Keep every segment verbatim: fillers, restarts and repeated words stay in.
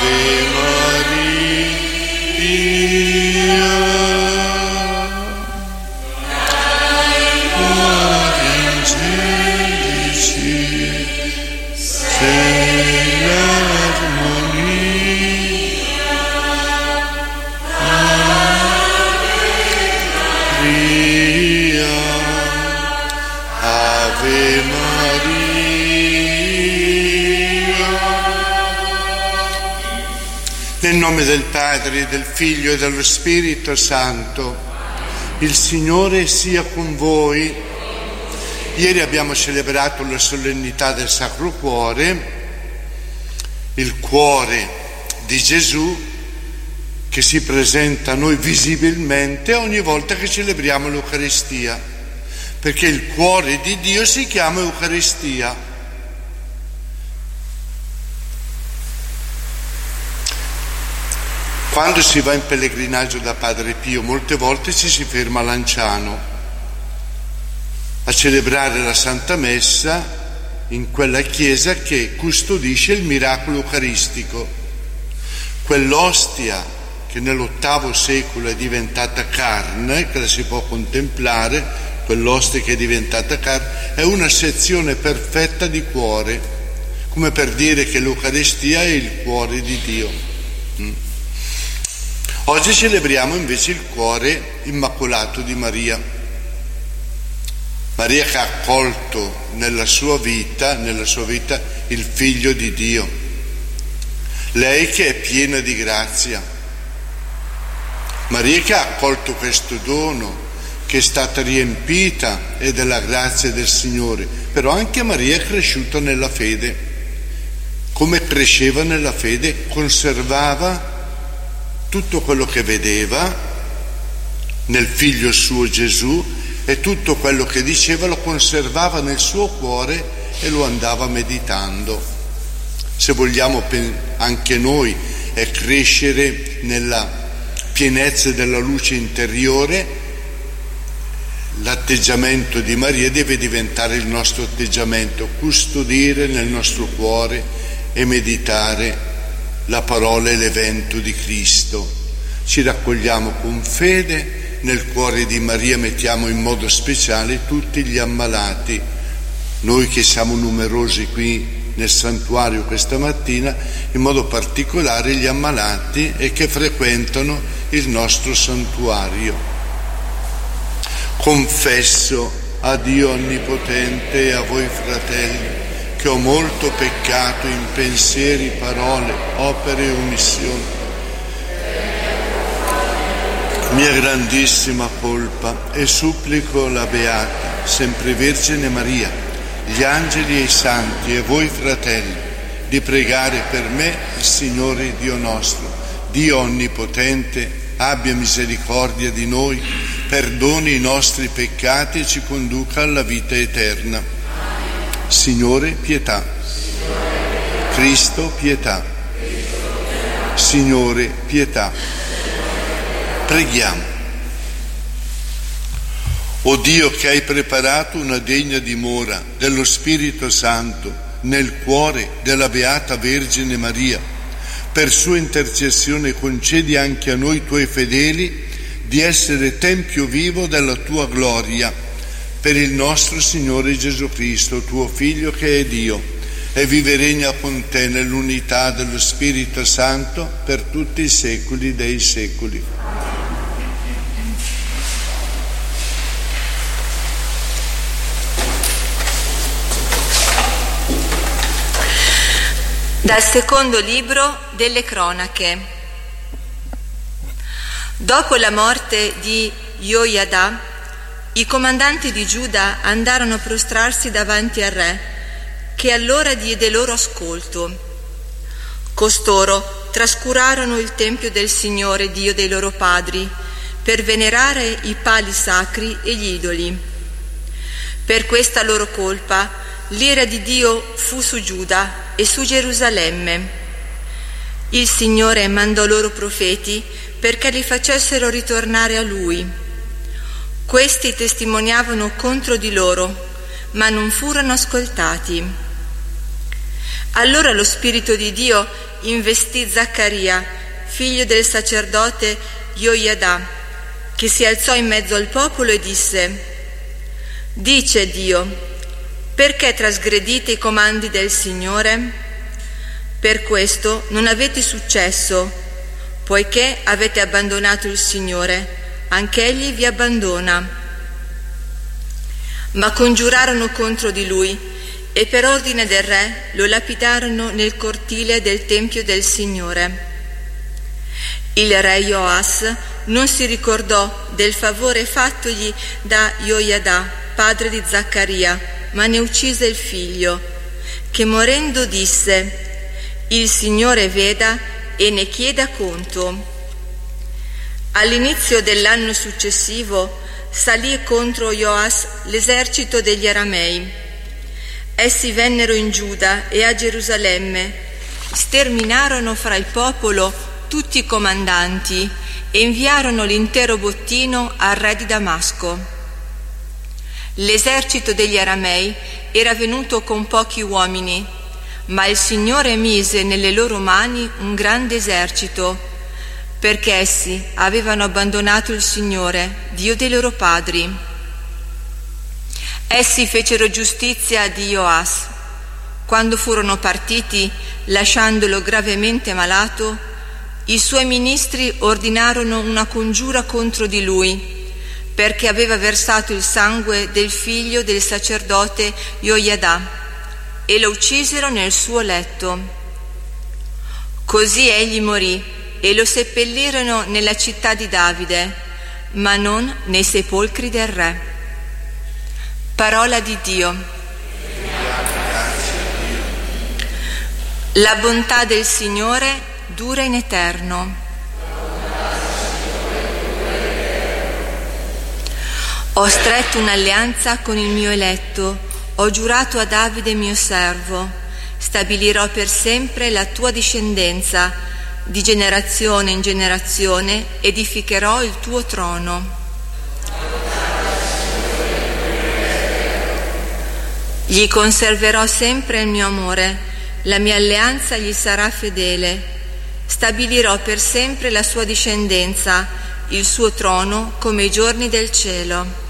Nel nome del Padre, del Figlio e dello Spirito Santo, il Signore sia con voi. Ieri abbiamo celebrato la solennità del Sacro Cuore, il cuore di Gesù che si presenta a noi visibilmente ogni volta che celebriamo l'Eucaristia, perché il cuore di Dio si chiama Eucaristia. Quando si va in pellegrinaggio da Padre Pio, molte volte ci si ferma a Lanciano a celebrare la Santa Messa in quella chiesa che custodisce il miracolo eucaristico. Quell'ostia che nell'ottavo secolo è diventata carne, che la si può contemplare, quell'ostia che è diventata carne, è una sezione perfetta di cuore, come per dire che l'Eucaristia è il cuore di Dio. Mm. Oggi celebriamo invece il cuore immacolato di Maria. Maria che ha accolto nella sua vita, nella sua vita il Figlio di Dio. Lei che è piena di grazia. Maria che ha accolto questo dono, che è stata riempita e della grazia del Signore. Però anche Maria è cresciuta nella fede. Come cresceva nella fede? Conservava tutto quello che vedeva nel Figlio suo Gesù e tutto quello che diceva lo conservava nel suo cuore e lo andava meditando. Se vogliamo anche noi è crescere nella pienezza della luce interiore, l'atteggiamento di Maria deve diventare il nostro atteggiamento, custodire nel nostro cuore e meditare la parola e l'evento di Cristo. Ci raccogliamo con fede, nel cuore di Maria mettiamo in modo speciale tutti gli ammalati. Noi che siamo numerosi qui nel santuario questa mattina, in modo particolare gli ammalati e che frequentano il nostro santuario. Confesso a Dio Onnipotente e a voi fratelli che ho molto peccato in pensieri, parole, opere e omissioni. Mia grandissima colpa, e supplico la Beata, sempre Vergine Maria, gli angeli e i santi e voi fratelli, di pregare per me il Signore Dio nostro. Dio Onnipotente abbia misericordia di noi, perdoni i nostri peccati e ci conduca alla vita eterna. Signore, pietà. Cristo, pietà. Signore, pietà. Preghiamo. O Dio che hai preparato una degna dimora dello Spirito Santo nel cuore della Beata Vergine Maria, per sua intercessione concedi anche a noi tuoi fedeli di essere tempio vivo della tua gloria, per il nostro Signore Gesù Cristo, tuo Figlio che è Dio, e vive e regna con te nell'unità dello Spirito Santo per tutti i secoli dei secoli. Dal secondo libro delle Cronache. Dopo la morte di Joiada, i comandanti di Giuda andarono a prostrarsi davanti al re, che allora diede loro ascolto. Costoro trascurarono il tempio del Signore Dio dei loro padri per venerare i pali sacri e gli idoli. Per questa loro colpa l'ira di Dio fu su Giuda e su Gerusalemme. Il Signore mandò loro profeti perché li facessero ritornare a Lui. Questi testimoniavano contro di loro, ma non furono ascoltati. Allora lo Spirito di Dio investì Zaccaria, figlio del sacerdote Joiada, che si alzò in mezzo al popolo e disse: Dice Dio, perché trasgredite i comandi del Signore? Per questo non avete successo, poiché avete abbandonato il Signore, anch'Egli vi abbandona. Ma congiurarono contro di lui e per ordine del re lo lapidarono nel cortile del Tempio del Signore. Il re Joas non si ricordò del favore fattogli da Joiada, padre di Zaccaria, ma ne uccise il figlio, che morendo disse: Il Signore veda e ne chieda conto. All'inizio dell'anno successivo salì contro Joas l'esercito degli Aramei. Essi vennero in Giuda e a Gerusalemme, sterminarono fra il popolo tutti i comandanti e inviarono l'intero bottino al re di Damasco. L'esercito degli Aramei era venuto con pochi uomini, ma il Signore mise nelle loro mani un grande esercito, perché essi avevano abbandonato il Signore, Dio dei loro padri. Essi fecero giustizia di Joas. Quando furono partiti, lasciandolo gravemente malato, i suoi ministri ordinarono una congiura contro di lui, perché aveva versato il sangue del figlio del sacerdote Joiada, e lo uccisero nel suo letto. Così egli morì e lo seppellirono nella città di Davide, ma non nei sepolcri del re. Parola di Dio. La bontà del Signore dura in eterno. Ho stretto un'alleanza con il mio eletto, ho giurato a Davide mio servo, stabilirò per sempre la tua discendenza, di generazione in generazione edificherò il tuo trono. Gli conserverò sempre il mio amore, la mia alleanza gli sarà fedele, stabilirò per sempre la sua discendenza, il suo trono come i giorni del cielo.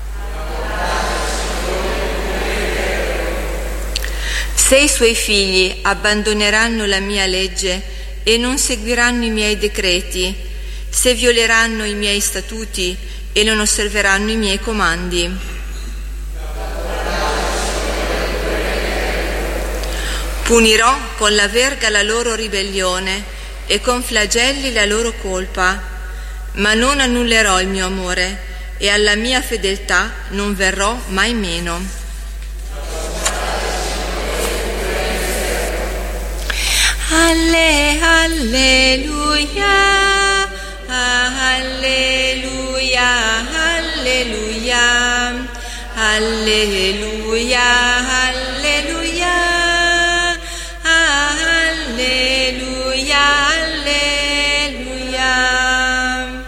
Se i suoi figli abbandoneranno la mia legge e non seguiranno i miei decreti, se violeranno i miei statuti e non osserveranno i miei comandi, punirò con la verga la loro ribellione e con flagelli la loro colpa, ma non annullerò il mio amore e alla mia fedeltà non verrò mai meno. Alle, alleluia, alleluia, alleluia, alleluia, alleluia, alleluia, alleluia.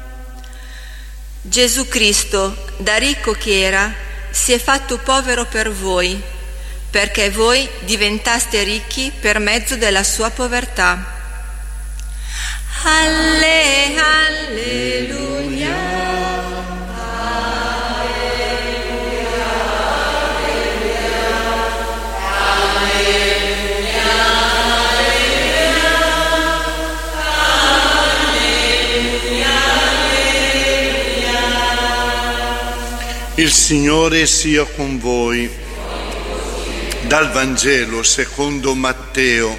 Gesù Cristo, da ricco che era, si è fatto povero per voi, perché voi diventaste ricchi per mezzo della sua povertà. Alle, alleluia, alleluia, alleluia, alleluia, alleluia. Il Signore sia con voi. Dal Vangelo secondo Matteo.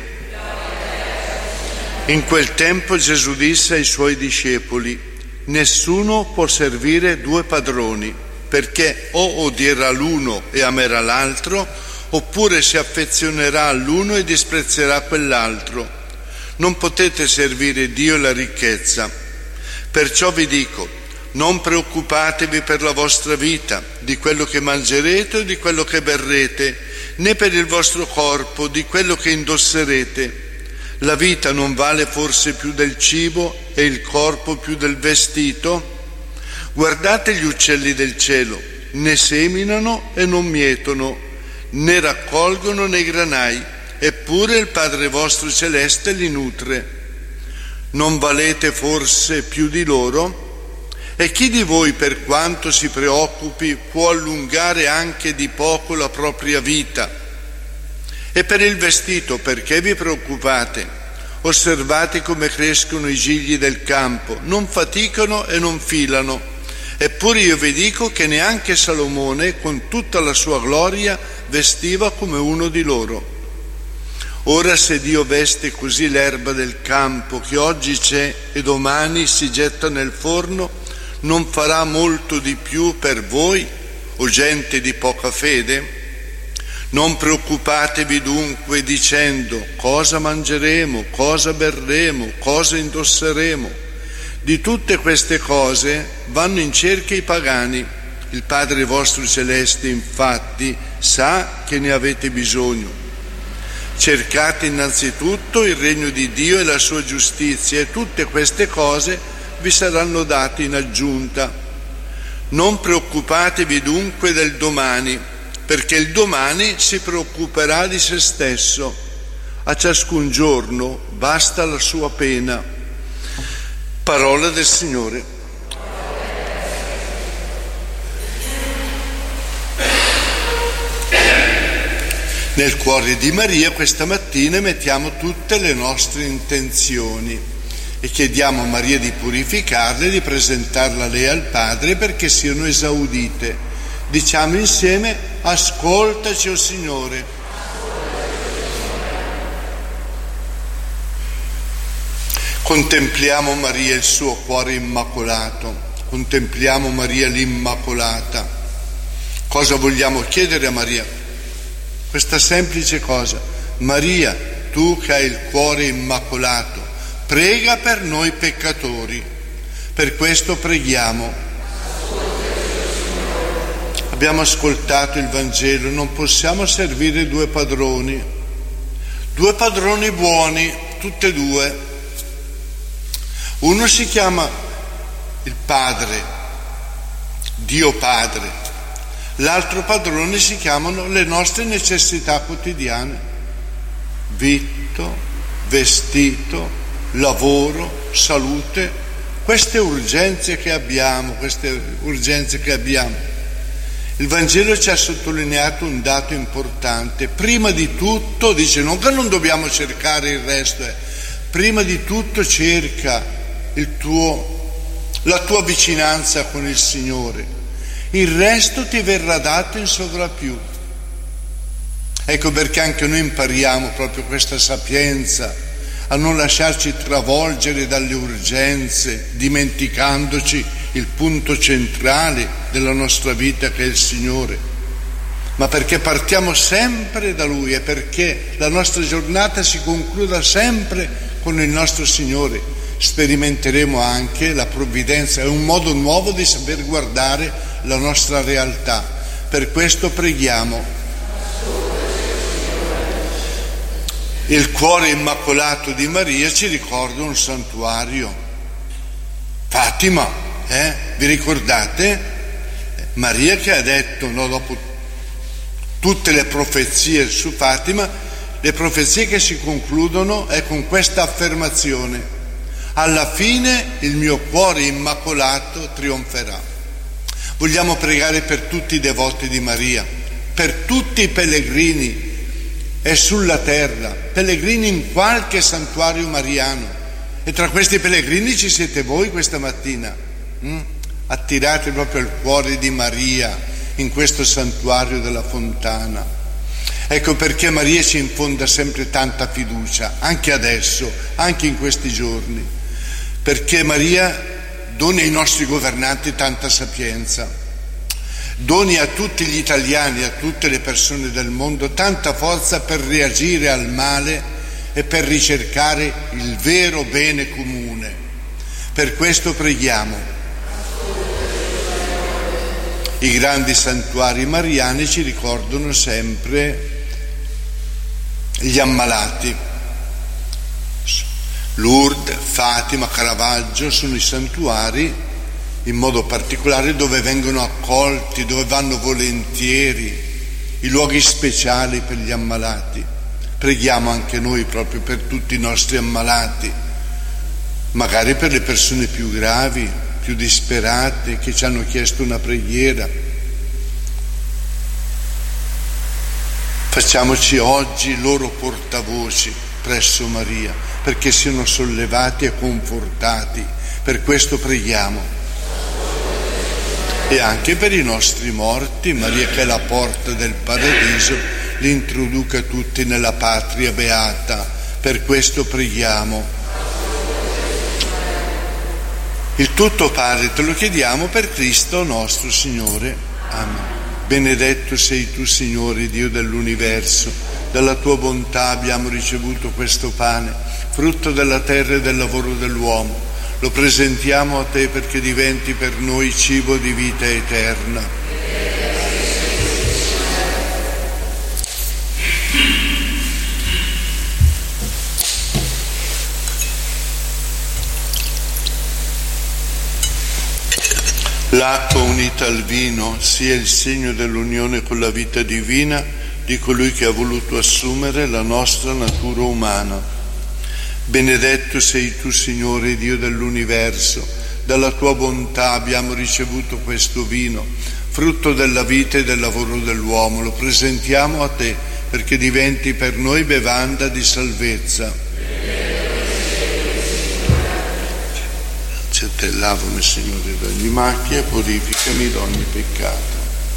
In quel tempo Gesù disse ai suoi discepoli: nessuno può servire due padroni, perché o odierà l'uno e amerà l'altro, oppure si affezionerà all'uno e disprezzerà quell'altro. Non potete servire Dio e la ricchezza. Perciò vi dico: non preoccupatevi per la vostra vita, di quello che mangerete o di quello che berrete, né per il vostro corpo, di quello che indosserete. La vita non vale forse più del cibo e il corpo più del vestito? Guardate gli uccelli del cielo, né seminano e non mietono, né raccolgono nei granai, eppure il Padre vostro celeste li nutre. Non valete forse più di loro? E chi di voi, per quanto si preoccupi, può allungare anche di poco la propria vita? E per il vestito, perché vi preoccupate? Osservate come crescono i gigli del campo, non faticano e non filano. Eppure io vi dico che neanche Salomone, con tutta la sua gloria, vestiva come uno di loro. Ora, se Dio veste così l'erba del campo, che oggi c'è e domani si getta nel forno, non farà molto di più per voi, o gente di poca fede? Non preoccupatevi dunque dicendo: cosa mangeremo, cosa berremo, cosa indosseremo. Di tutte queste cose vanno in cerca i pagani. Il Padre vostro celeste infatti sa che ne avete bisogno. Cercate innanzitutto il regno di Dio e la sua giustizia, e tutte queste cose vi saranno date in aggiunta. Non preoccupatevi dunque del domani, perché il domani si preoccuperà di se stesso. A ciascun giorno basta la sua pena. Parola del Signore. Nel cuore di Maria questa mattina mettiamo tutte le nostre intenzioni e chiediamo a Maria di purificarle, di presentarle a lei al Padre perché siano esaudite. Diciamo insieme: ascoltaci, o Signore. Contempliamo Maria, il suo cuore immacolato, contempliamo Maria l'Immacolata. Cosa vogliamo chiedere a Maria? Questa semplice cosa: Maria, tu che hai il cuore immacolato, prega per noi peccatori. Per questo preghiamo. Abbiamo ascoltato il Vangelo, non possiamo servire due padroni, due padroni buoni, tutte e due. Uno si chiama il Padre, Dio Padre, l'altro padrone si chiamano le nostre necessità quotidiane: vitto, vestito, lavoro, salute, queste urgenze che abbiamo, queste urgenze che abbiamo. Il Vangelo ci ha sottolineato un dato importante. Prima di tutto, dice, non che non dobbiamo cercare il resto, eh. prima di tutto cerca il tuo, la tua vicinanza con il Signore. Il resto ti verrà dato in sovrappiù. Ecco perché anche noi impariamo proprio questa sapienza, a non lasciarci travolgere dalle urgenze, dimenticandoci il punto centrale della nostra vita, che è il Signore, ma perché partiamo sempre da Lui e perché la nostra giornata si concluda sempre con il nostro Signore. Sperimenteremo anche la provvidenza, è un modo nuovo di saper guardare la nostra realtà. Per questo preghiamo. Il cuore immacolato di Maria ci ricorda un santuario, Fatima, eh? Vi ricordate? Maria che ha detto, no, dopo tutte le profezie su Fatima, le profezie che si concludono è con questa affermazione: alla fine il mio cuore immacolato trionferà. Vogliamo pregare per tutti i devoti di Maria, per tutti i pellegrini e sulla terra, pellegrini in qualche santuario mariano, e tra questi pellegrini ci siete voi questa mattina. Mm? Attirate proprio il cuore di Maria in questo santuario della Fontana. Ecco perché Maria ci infonda sempre tanta fiducia, anche adesso, anche in questi giorni, perché Maria doni ai nostri governanti tanta sapienza, doni a tutti gli italiani, a tutte le persone del mondo, tanta forza per reagire al male e per ricercare il vero bene comune. Per questo preghiamo. I grandi santuari mariani ci ricordano sempre gli ammalati. Lourdes, Fatima, Caravaggio sono i santuari in modo particolare dove vengono accolti, dove vanno volentieri, i luoghi speciali per gli ammalati. Preghiamo anche noi proprio per tutti i nostri ammalati, magari per le persone più gravi, più disperate, che ci hanno chiesto una preghiera. Facciamoci oggi loro portavoci presso Maria, perché siano sollevati e confortati. Per questo preghiamo. E anche per i nostri morti, Maria che è la porta del paradiso, li introduca tutti nella patria beata. Per questo preghiamo. Il tutto, Padre, te lo chiediamo per Cristo nostro Signore. Amen. Benedetto sei tu, Signore, Dio dell'universo. Dalla tua bontà abbiamo ricevuto questo pane, frutto della terra e del lavoro dell'uomo. Lo presentiamo a te perché diventi per noi cibo di vita eterna. L'acqua unita al vino sia il segno dell'unione con la vita divina di colui che ha voluto assumere la nostra natura umana. Benedetto sei tu, Signore, Dio dell'universo. Dalla tua bontà abbiamo ricevuto questo vino, frutto della vita e del lavoro dell'uomo. Lo presentiamo a te perché diventi per noi bevanda di salvezza. A te lavami, Signore, da ogni macchia e purificami da ogni peccato.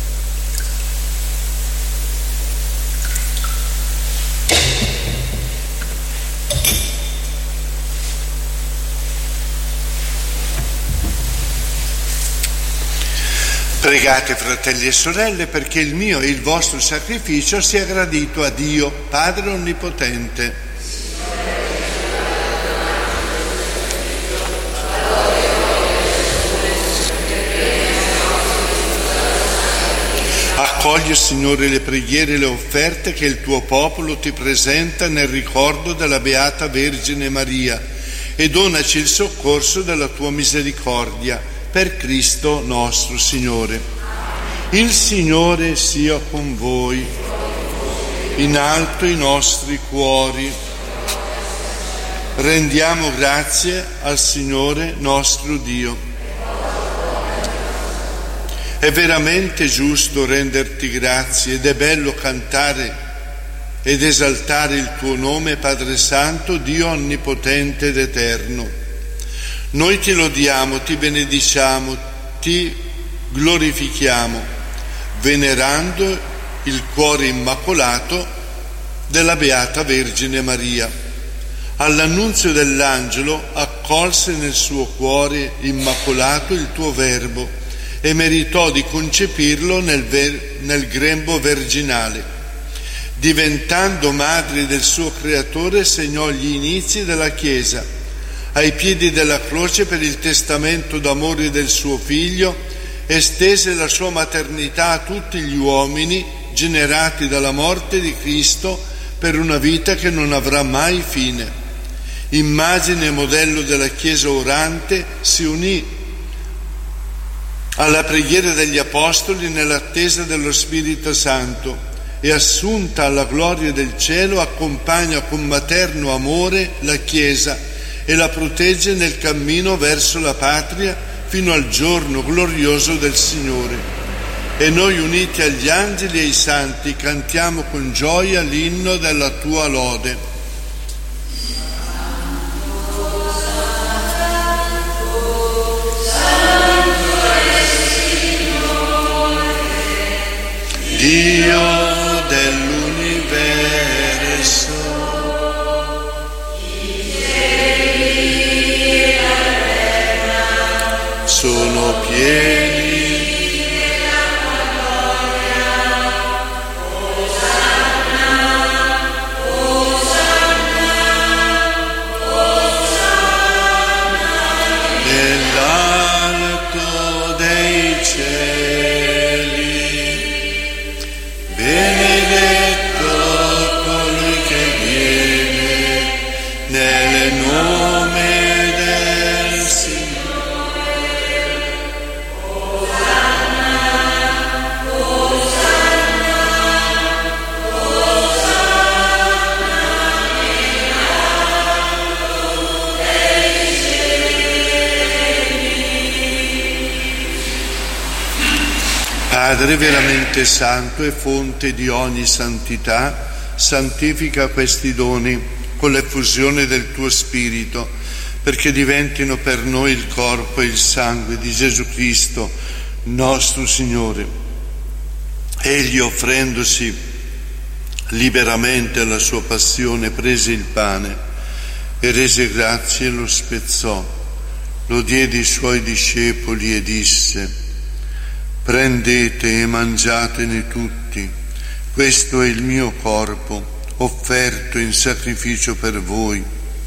Pregate, fratelli e sorelle, perché il mio e il vostro sacrificio sia gradito a Dio, Padre Onnipotente. Accogli, Signore, le preghiere e le offerte che il tuo popolo ti presenta nel ricordo della Beata Vergine Maria e donaci il soccorso della tua misericordia per Cristo nostro Signore. Il Signore sia con voi, in alto i nostri cuori. Rendiamo grazie al Signore nostro Dio. È veramente giusto renderti grazie ed è bello cantare ed esaltare il tuo nome, Padre Santo, Dio onnipotente ed eterno. Noi ti lodiamo, ti benediciamo, ti glorifichiamo, venerando il cuore immacolato della Beata Vergine Maria. All'annunzio dell'angelo accolse nel suo cuore immacolato il tuo Verbo e meritò di concepirlo nel, ver- nel grembo virginale. Diventando madre del suo creatore, segnò gli inizi della Chiesa. Ai piedi della croce, per il testamento d'amore del suo figlio, estese la sua maternità a tutti gli uomini generati dalla morte di Cristo per una vita che non avrà mai fine. Immagine e modello della Chiesa orante, si unì alla preghiera degli Apostoli nell'attesa dello Spirito Santo e, assunta alla gloria del cielo, accompagna con materno amore la Chiesa e la protegge nel cammino verso la patria fino al giorno glorioso del Signore. E noi, uniti agli angeli e ai santi, cantiamo con gioia l'inno della tua lode. Dio dell'universo, sono pieni della gloria. Osanna, Osanna, Osanna nell'alto dei cieli. Benedetto colui che viene nel nome del Signore. Osanna, Osanna, Osanna Padre veramente santo e fonte di ogni santità, santifica questi doni con l'effusione del tuo Spirito, perché diventino per noi il corpo e il sangue di Gesù Cristo, nostro Signore. Egli, offrendosi liberamente alla sua passione, prese il pane e rese grazie e lo spezzò, lo diede ai suoi discepoli e disse: prendete e mangiatene tutti, questo è il mio corpo, offerto in sacrificio per voi.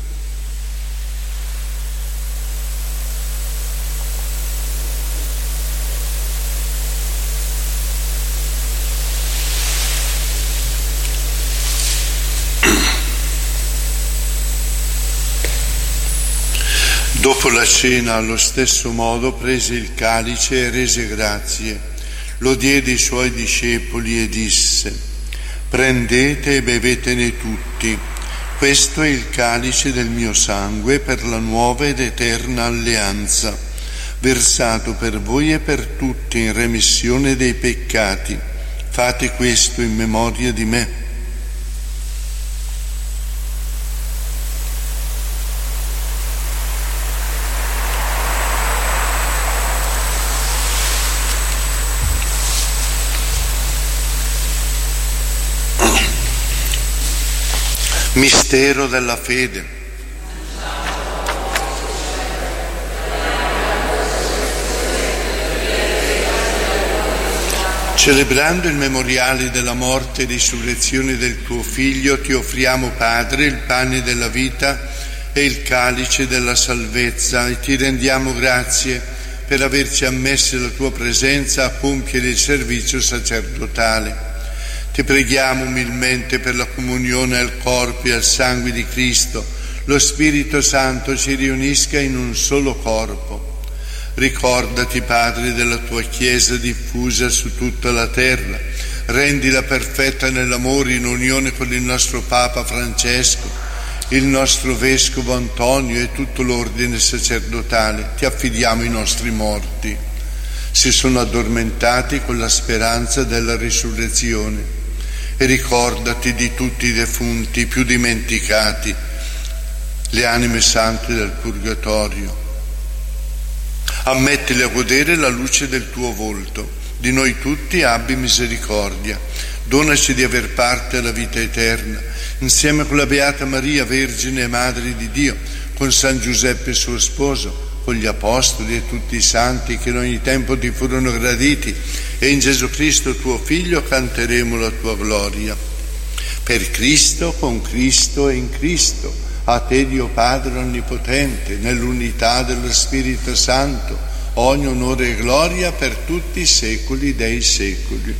Dopo la cena, allo stesso modo, prese il calice e rese grazie, lo diede ai suoi discepoli e disse: prendete e bevetene tutti, questo è il calice del mio sangue per la nuova ed eterna alleanza, versato per voi e per tutti in remissione dei peccati. Fate questo in memoria di me. Mistero della fede. Celebrando il memoriale della morte e risurrezione del tuo Figlio, ti offriamo, Padre, il pane della vita e il calice della salvezza, e ti rendiamo grazie per averci ammessi alla tua presenza a compiere il servizio sacerdotale. Ti preghiamo umilmente per la comunione al corpo e al sangue di Cristo. Lo Spirito Santo ci riunisca in un solo corpo. Ricordati, Padre, della tua Chiesa diffusa su tutta la terra. Rendila perfetta nell'amore, in unione con il nostro Papa Francesco, il nostro Vescovo Antonio e tutto l'ordine sacerdotale. Ti affidiamo i nostri morti. Si sono addormentati con la speranza della risurrezione. E ricordati di tutti i defunti più dimenticati, le anime sante del purgatorio. Ammettili a godere la luce del tuo volto. Di noi tutti abbi misericordia. Donaci di aver parte alla vita eterna, insieme con la Beata Maria, Vergine e Madre di Dio, con San Giuseppe suo sposo, con gli Apostoli e tutti i santi che in ogni tempo ti furono graditi, e in Gesù Cristo tuo Figlio canteremo la tua gloria. Per Cristo, con Cristo e in Cristo, a te Dio Padre Onnipotente, nell'unità dello Spirito Santo, ogni onore e gloria per tutti i secoli dei secoli.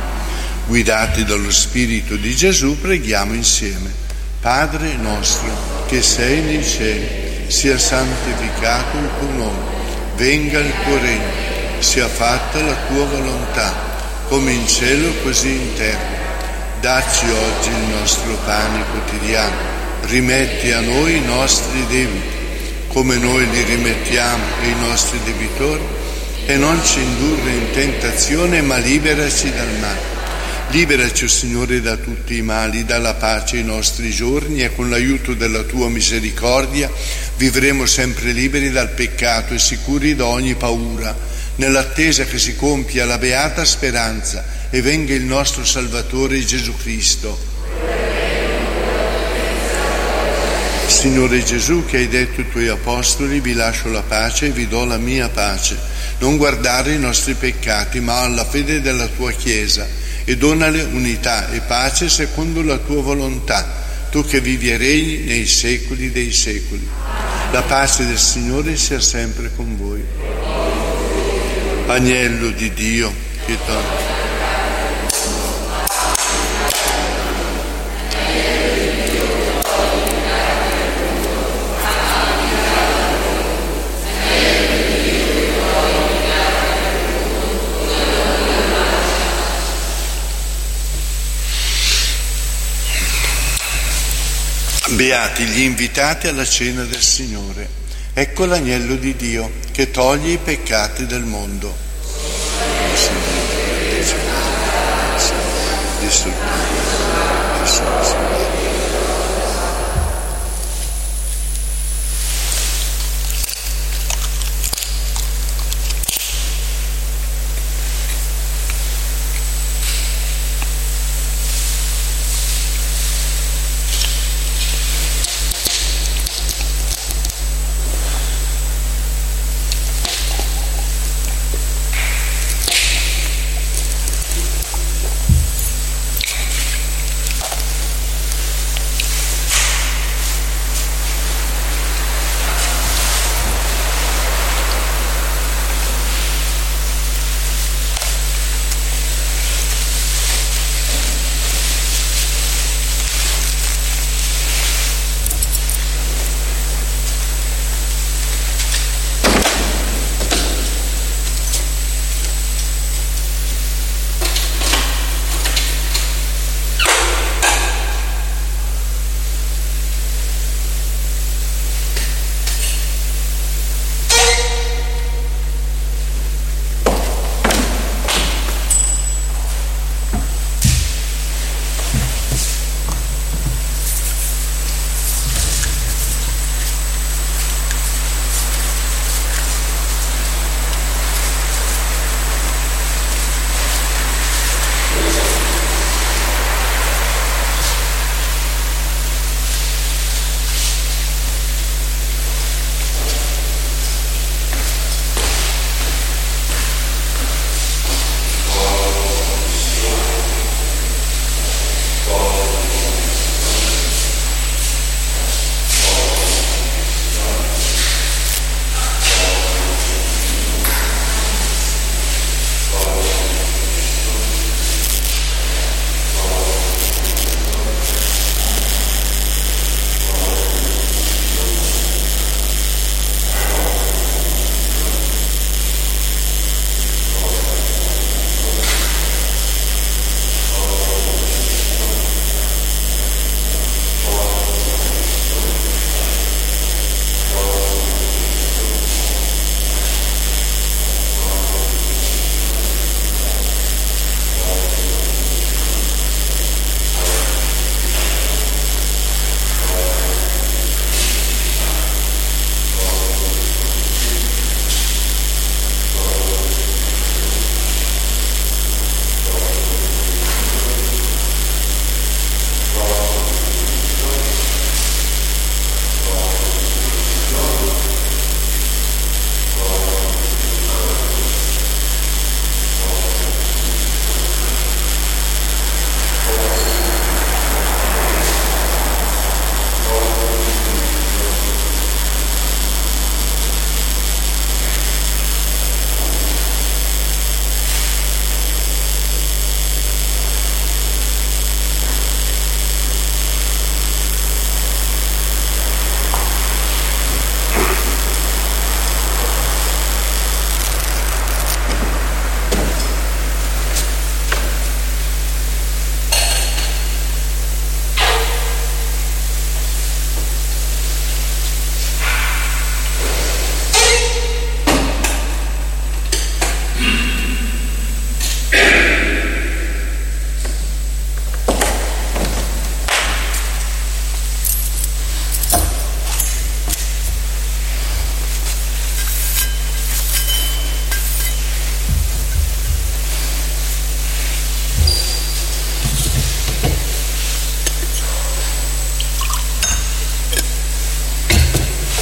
Guidati dallo Spirito di Gesù, preghiamo insieme. Padre nostro, che sei nei cieli, sia santificato il tuo nome, venga il tuo regno, sia fatta la tua volontà, come in cielo così in terra. Dacci oggi il nostro pane quotidiano, rimetti a noi i nostri debiti, come noi li rimettiamo ai nostri debitori, e non ci indurre in tentazione, ma liberaci dal male. Liberaci, o Signore, da tutti i mali, dalla pace ai nostri giorni, e con l'aiuto della tua misericordia vivremo sempre liberi dal peccato e sicuri da ogni paura, nell'attesa che si compia la beata speranza e venga il nostro Salvatore Gesù Cristo. Signore Gesù, che hai detto ai tuoi apostoli: vi lascio la pace e vi do la mia pace, non guardare i nostri peccati, ma alla fede della tua Chiesa, e donale unità e pace secondo la tua volontà, tu che vivi e regni nei secoli dei secoli. La pace del Signore sia sempre con voi. Agnello di Dio, che togli. Beati gli invitati alla cena del Signore. Ecco l'agnello di Dio che toglie i peccati del mondo. Signore, sul Padre, sul Figlio.